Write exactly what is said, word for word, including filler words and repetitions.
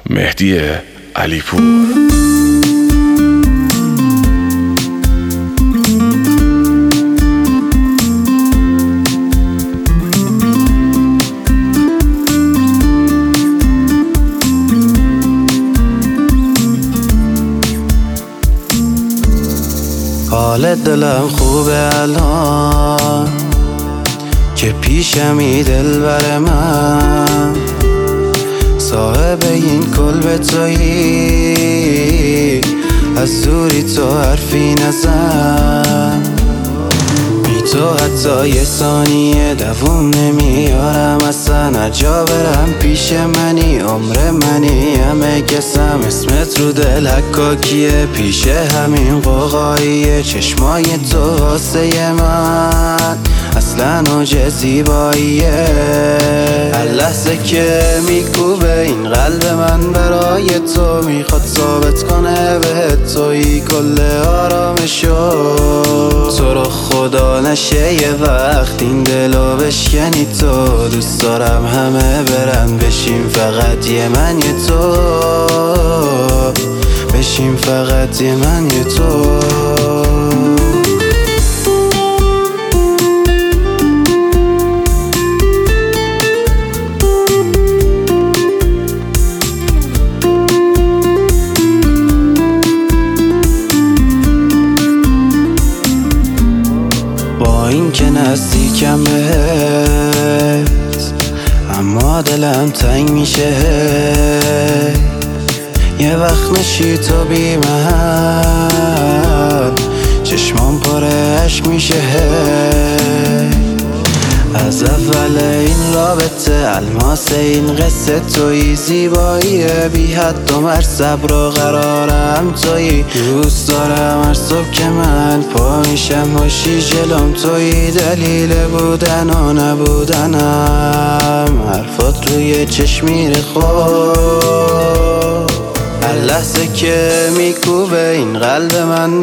مهدی علیپور. حال دلم خوبه الان که پیشمی دلبر من، صاحب این کلبه تویی، از دوری تو حرفی نزن. بی تو حتی یه ثانیه دووم نمیارم اصلا. هر جا برم پیش منی، عمر منی، همه کسم اسمت رو دل حکاکیه. پیش همین قوقاییه چشمای تو واسه من اصلا اوج زیباییه. هر لحظه که میکوبه این قلب من برای تو، میخواد ثابت کنه به تویی کل آرامشو. تو رو خدا نشه یه وقت این دلو بشکنی تو. دوست دارم همه برن بشیم فقط یه من یه تو، بشیم فقط یه من یه تو. با این که نزدیکم بهت اما دلم تنگ میشه. یه وقت نشی تو بی من چشمام پر عشق میشه. از اول این رابطه الماس این قصه توی، زیباییه بی حد و مر، صبر و قرارم توی. دوست دارم هر صبح که من پا میشم باشی جلوم توی، دلیل بودن و نبودنم. حرفات روی چشم میره خوب، هر لحظه که میکوبه این قلب من